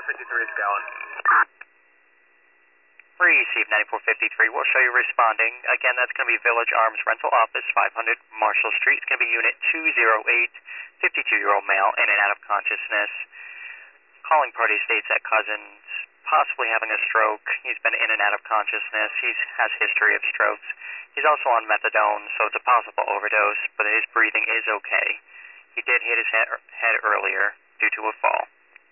9453 is going. Receive 9453. We'll show you responding. Again, that's going to be Village Arms Rental Office, 500 Marshall Street. It's going to be Unit 208, 52-year-old male, in and out of consciousness. Calling party states that cousin's possibly having a stroke. He's been in and out of consciousness. He has history of strokes. He's also on methadone, so it's a possible overdose, but his breathing is okay. He did hit his head earlier due to a fall.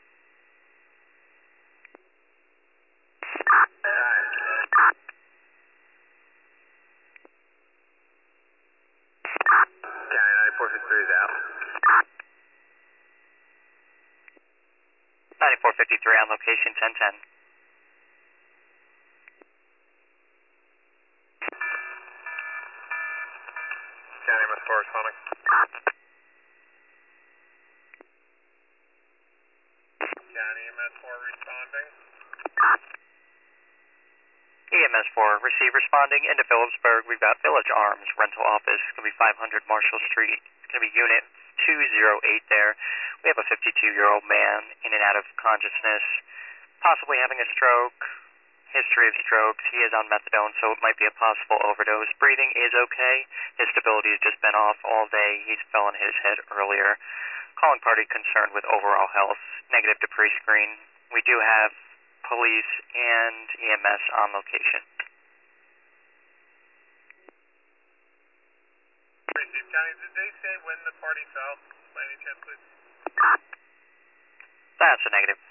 County 9453 is out. 9453 on location 1010. County MS4 responding. County MS4 responding. EMS4, receive responding into Phillipsburg. We've got Village Arms Rental Office. It's going to be 500 Marshall Street. It's going to be Unit 208 there. We have a 52-year-old man in and out of consciousness, possibly having a stroke, history of strokes. He is on methadone, so it might be a possible overdose. Breathing is okay. His stability has just been off all day. He's fell on his head earlier. Calling party concerned with overall health, negative to pre-screen. We do have police and EMS on location. Receive County, did they say when the party fell, by any chance, please? That's a negative.